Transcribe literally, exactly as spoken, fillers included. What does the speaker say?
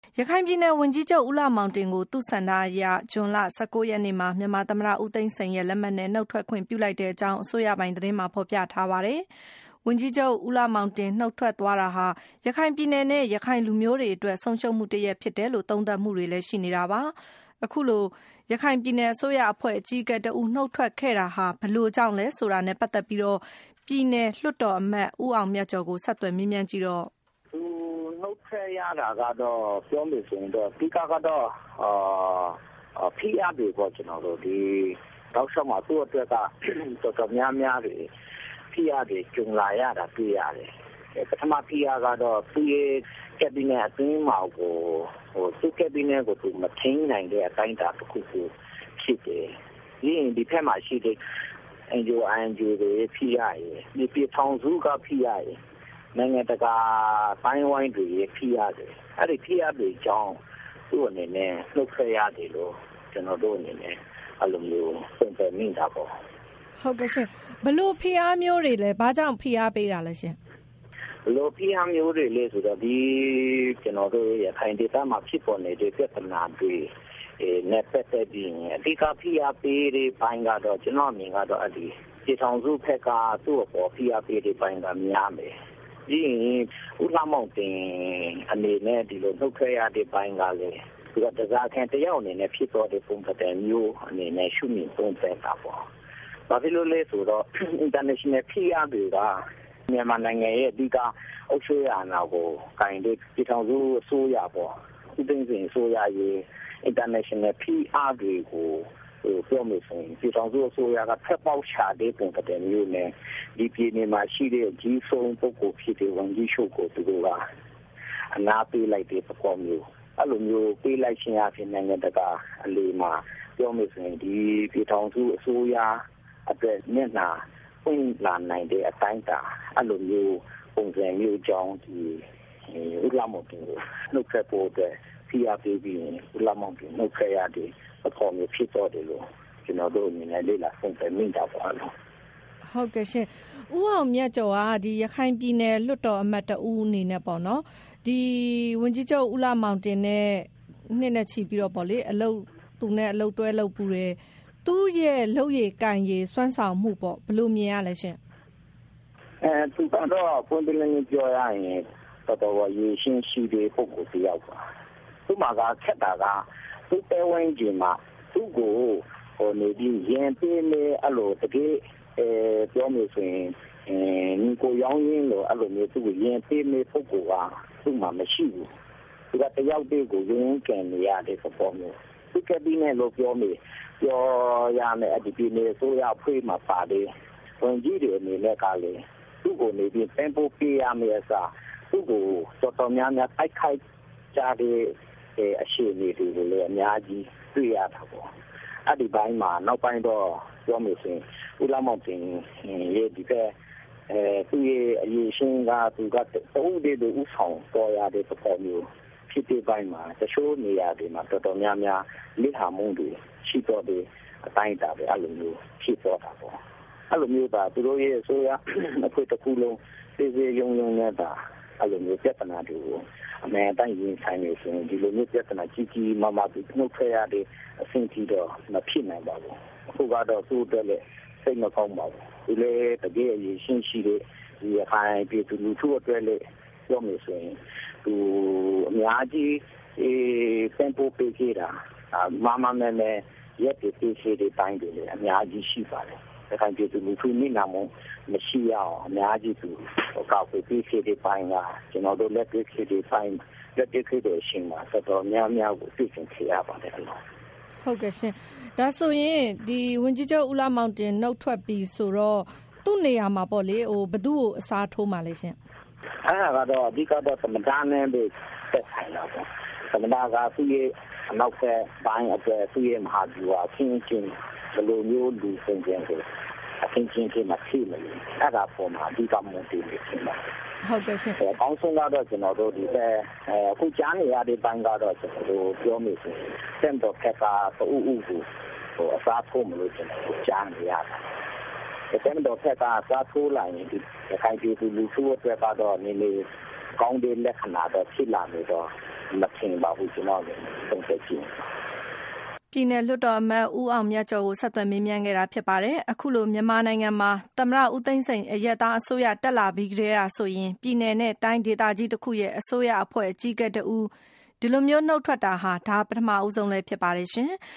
ရခိုင်ပြည်နယ်ဝန်ကြီးချုပ်ဦးလှမောင်တင်ကိုသူ့ဆန္ဒအရဇွန်လ၁၉ရက်နေ့မှာမြန်မာသမ္မတဦးသိန်းစိန်ရဲ့လက်မှတ်နဲ့နှုတ်ထွက်ခွင့်ပြုလိုက်တဲ့အကြောင်းအစိုးရပိုင်းသတင်းမှာဖော်ပြထားပါတယ်။ဝန်ကြီးချုပ်ဦးလှမောင်တင်နှုတ်ထွက်သွားတာဟာရခိုင်ပြည်နယ်နဲ့ရခိုင်လူမျိုးတွေအတွက်ဆုံးရှုံးမှုတစ်ရပ်ဖြစ်တယ်လို့သုံးသပ်မှုတွေလည်းရှိနေတာပါ။အခုလိုရခိုင်ပြည်နယ်အစိုးရအဖွဲ့အကြီးအကဲတဦးနှုတ်ထွက်ခဲ့တာဟာဘယ်လိုကြောင့်လဲဆိုတာနဲ့ပတ်သက်ပြီးတော့ပြည်နယ်လွှတ်တော်အမတ်ဦးအောင်မြတ်ကျော်ကိုဆက်သွယ်မေးမြန်းကြည့်တော့နှုတ်ထွက်ရတာကတော့ပြောလို့ဆိုရင်တော့ဒီကတော့အာဖိအားတွေပေါ့ကျွန်တော်တို့ဒီတောက်လျှောက်မှာသူ့အတွက်ကတော်တော်များများတွေဖိအားတွေကျုံလာရတာတွေ့ရတယ်ပထမဖိအားကတော့သူ့ရဲ့ကက်ဘိနက်အတွင်းမှာကိုဟိုသူ့ကက်ဘိနက်ကိုသူမထိန်းနိုင်တဲ့အတိုင်းတာတစ်ခုခုဖြစ်တယ်ဒီဒီဖက်မှာရှိတဲ့ အန်ဂျီအို အန်ဂျီအို တွေဖိအားရဒီပြည်ထောင်စုကဖိအားရနိုင်ငံတကာပိုင်းဝိုင်းတွေဖိရတယ်အဲ့ဒီဖိအားတွေကြောင့်သူ့အနေနဲ့လှုပ်ရှားရတယ်လို့ကျွန်တော်တို့အနေနဲ့အလိုမျိုးပြန်ပြန်မိတာပေါ့ဟုတ်ကဲ့ရှင်ဘလို့ဖိအားမျိုးတွေလဲဘာကြောင့်ဖိအားပေးတာလဲရှင်ဘလို့ဖိအားမျိုးတွေလဲဆိုတော့ဒီကျွန်တော်တို့ရခိုင်ဒေသမှာဖြစ်ပေါ်နေတဲ့ပြဿနာတွေအဲနဲ့ပတ်သက်ပြီးအဓိကဖိအားပေးတဲ့ဘိုင်းကတော့ကျွန်တော်မြင်ကတော့အဲ့ဒီပြည်ထောင်စုဘက်ကသူ့အပေါ်ဖိအားပေးတဲ့ဘိုင်းကများမယ်ဒီဦးလှမောင်တင်အနေနဲ့ဒီလိုနှုတ်ထွက်ရတဲ့ဘိုင်းကလည်းသူကတရားခံတယောက်အနေနဲ့ဖြစ်တော်တဲ့ပုံစံမျိုးအနေနဲ့ရှုမြင်သုံးသပ်တာပေါ့။ဘာဖြစ်လို့လဲဆိုတော့ international ဖိအားတွေကမြန်မာနိုင်ငံရဲ့အဓိကအုပ်ချုပ်ရေးအာဏာကိုကင်တဲ့ပြည်ထောင်စုအစိုးရပေါ့။ဦးသိန်းစိန်အစိုးရရဲ့ international ဖိအားတွေကိုပြောမယ်ဆိုရင်ပြည်ထောင်စုအစိုးရကဖက်ပေါက်ချတဲ့ပုံစံမျိုးနဲ့ဒီပြည်နယ်မှာရှိတဲ့ကြီးဆုံးပုဂ္ဂိုလ်ဖြစ်တဲ့ဝန်ကြီးချုပ်ကိုသူတို့ကအနာပေးလိုက်တဲ့ပုံစံမျိုးအဲ့လိုမျိုးပေးလိုက်ခြင်းအပြင်နိုင်ငံတကာအလေးမှာပြောမယ်ဆိုရင်ဒီပြည်ထောင်စုအစိုးရအတွက်မျက်နှာပွင့်လာနိုင်တဲ့အတိုင်းတာအဲ့လိုမျိုးပုံစံမျိုးကြောင့်ဒီဥက္ကဋ္ဌမောင်တင်ကိုနှုတ်ဆက်ဖို့အတွက်ဖိအားပေးပြီးဥက္ကဋ္ဌမောင်တင်နှုတ်ဆက်ရတဲ့အပေါ်မျိုးဖြစ်တော့တယ်လို့ကျွန်တော်တို့အနေနဲ့လေ့လာဆင်ခြင်မိတာပါလို့ဟုတ်ကဲ့ရှင်ဦးအောင်မြတ်ကျော်ကဒီရခိုင်ပြည်နယ်လွှတ်တော်အမတ်တဦးအနေနဲ့ပေါ့နော်ဒီဝန်ကြီးချုပ်ဦးလှမောင်တင်နဲ့နှစ်နဲ့ချီပြီးတော့ပေါ့လေအလုပ်သူနဲ့အလုပ်တွဲလုပ်ပူတယ်သူ့ရဲ့လုပ်ရည်ကံရည်စွမ်းဆောင်မှုပေါ့ဘယ်လိုမြင်ရလဲရှင်အဲသူကတော့ပွင့်ပြလင်းပြောရရင်တော်တော်ရည်ရှင်းရှိတဲ့ပုဂ္ဂိုလ်တစ်ယောက်ပါသူ့မှာကခက်တာကသူ့ပဲဝင်းကြီးမှာသူ့ကိုဟိုနေပြီးရင်ပေးနေအဲ့လိုတကယ်အဲပြောလို့ဆိုရင်အဲကိုရောင်းရင်းလို့အဲ့လိုမျိုးသူ့ကိုရင်ပေးနေပုဂ္ဂိုလ်ကသူ့မှာမရှိဘူးသူကတယောက်တည်းကိုရင်းကံနေရတဲ့ပုံမျိုးသူကပြီးနေလို့ပြောနေပြောရမယ်အဒီပြည်နေဆိုရဖွေးမှာပါတယ်ဝန်ကြီးတွေအနေနဲ့ကလည်းသူ့ကိုနေပြီးပန်ပိုးပေးရမယ်အစားသူ့ကိုတော်တော်များများတိုက်ခိုက်ကြတဲ့အရှိန်တွေကိုလည်းအများကြီးတွေ့ရတာပေါ့အဲ့ဒီဘိုင်းမှာနောက်ပိုင်းတော့ပြောမယ်ဆိုရင်ဦးလှမောင်တင်ရဲ့ဒီကအဲသူရဲ့အရေးရှင်းကသူကတူတဲ့သူဥဆောင်တော်ရတဲ့ပုံမျိုးဖြစ်တဲ့ဘိုင်းမှာတချို့နေရာတွေမှာတော်တော်များများလိဟာမှုတွေရှိတော့တဲ့အတိုင်းတာပဲအဲ့လိုမျိုးဖြစ်တော့တာပေါ့အဲ့လိုမျိုးပါသူတို့ရဲ့ဆိုရအဖွဲ့တစ်ခုလုံးသေသေးယုံယုံနဲ့တာအဲ့လိုမျိုးပြဿနာတွေကိုအမှန်တိုင်းရင်ဆိုင်နေဆိုရင်ဒီလိုမျိုးပြဿနာကြီးကြီးမားမားပြီးနှုတ်ထွက်ရတဲ့အဆင့်ကြီးတော့မဖြစ်နိုင်ပါဘူးအခုကတော့သူ့အတွက်လည်းစိတ်မကောင်းပါဘူးဒီလေတကယ်အရေးရှင်းရှိတဲ့ဒီအခိုင်ပြည်သူလူထုအတွက်လည်းပြောမယ်ဆိုရင်သူအများကြီးအဲစံပိုးပေးကြတာမမမဲမဲရက်ပြည်ပြည်ရှိတဲ့တိုင်းတွေလည်းအများကြီးရှိပါတယ်အခိုင်ပြည်သူလူထုမိနာမှုမရှိရအောင်အများကြီးသူကောက်ပြီးပြည်ရှိတဲ့ပိုင်းကကျွန်တော်တို့လက်တွေ့ရှိတဲ့ပိုင်းလက်တွေ့ရှိတဲ့ရှင်မှာတော်များများကိုသိချင်ခေရပါတယ်လို့ဟုတ်ကဲ့ရှင်ဒါဆိုရင်ဒီဝန်ကြီးချုပ်ဦးလှမောင်တင်နှုတ်ထွက်ပြီးဆိုတော့သူ့နေရာမှာပေါ့လေဟိုဘသူ့ကိုအစားထိုးမှလဲရှင်အဲ့ဒါကတော့အဓိကတော့သမ္မတနဲ့ပဲတက်ဆိုင်တာပေါ့သမ္မတကသူ့ရဲ့အနောက်ဘက်ပိုင်းအတွက်သူ့ရဲ့မဟာဗျူဟာချင်းချင်းဘယ်လိုမျိုးလူစင်ကြင်ကိုအချင်းချင်းချင်းမှရှိနေတယ်အဲ့ဒါပေါ်မှာအဓိကမူတည်နေတယ်ဟုတ်ကဲ့ရှင်အကောင်းဆုံးကတော့ကျွန်တော်တို့ဒီအဲအခုကြားနေရတဲ့ဘန်းကတော့ကျွန်တော်တို့ပြောမိဆိုရင်စင်တော့ခက်ကတူဦးဦးကိုဟိုအစားထိုးမလို့ကျွန်တော်တို့ကြားနေရတယ်စင်တော့ခက်ကအစားထိုးလိုက်ရင်ဒီခိုင်ပြည်သူလူထုအတွက်ကတော့နည်းနည်းကောင်းတဲ့လက္ခဏာတော့ဖြစ်လာနေတော့မထင်ပါဘူးကျွန်တော်လည်းသုံးသပ်ကြည့်ပြည်내လွှတ်တော်အမတ်ဦးအောင်မြတ်ကျော်ကိုဆက်သွယ်မေးမြန်းခဲ့တာဖြစ်ပါတယ်။အခုလိုမြန်မာနိုင်ငံမှာသမ္မတဦးသိန်းစိန်အရက်သားအစိုးရတက်လာပြီးကြတဲ့ဆိုရင်ပြည်내နဲ့တိုင်းဒေသကြီးတစ်ခုရဲ့အစိုးရအဖွဲ့အကြီးအကဲတဦးဒီလိုမျိုးနှုတ်ထွက်တာဟာဒါပထမအဦးဆုံးလည်းဖြစ်ပါတယ်ရှင်။